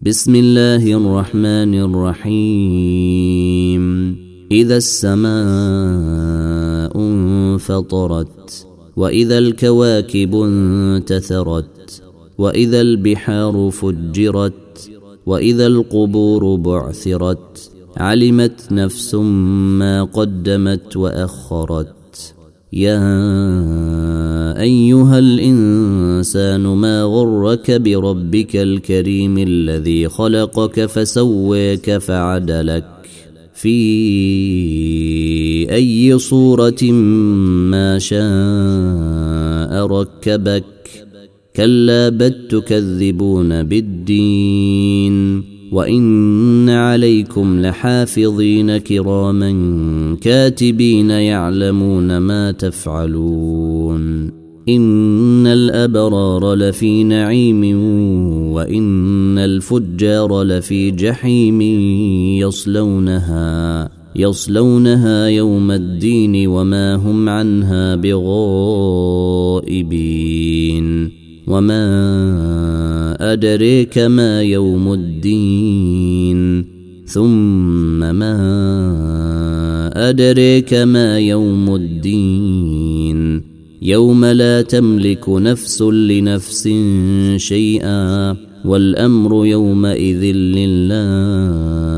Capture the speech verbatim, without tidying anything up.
بسم الله الرحمن الرحيم إذا السماء انفطرت وإذا الكواكب انتثرت وإذا البحار فجرت وإذا القبور بعثرت علمت نفس ما قدمت وأخرت يا أيها الإنسان ما غرك بربك الكريم الذي خلقك فسويك فعدلك في أي صورة ما شاء ركبك كلا بل تكذبون بالدين وإن عليكم لحافظين كراما كاتبين يعلمون ما تفعلون إن الأبرار لفي نعيم وإن الفجار لفي جحيم يصلونها يصلونها يوم الدين وما هم عنها بغائبين وما أدريك ما يوم الدين ثم ما أدريك ما يوم الدين يوم لا تملك نفس لنفس شيئا والأمر يومئذ لله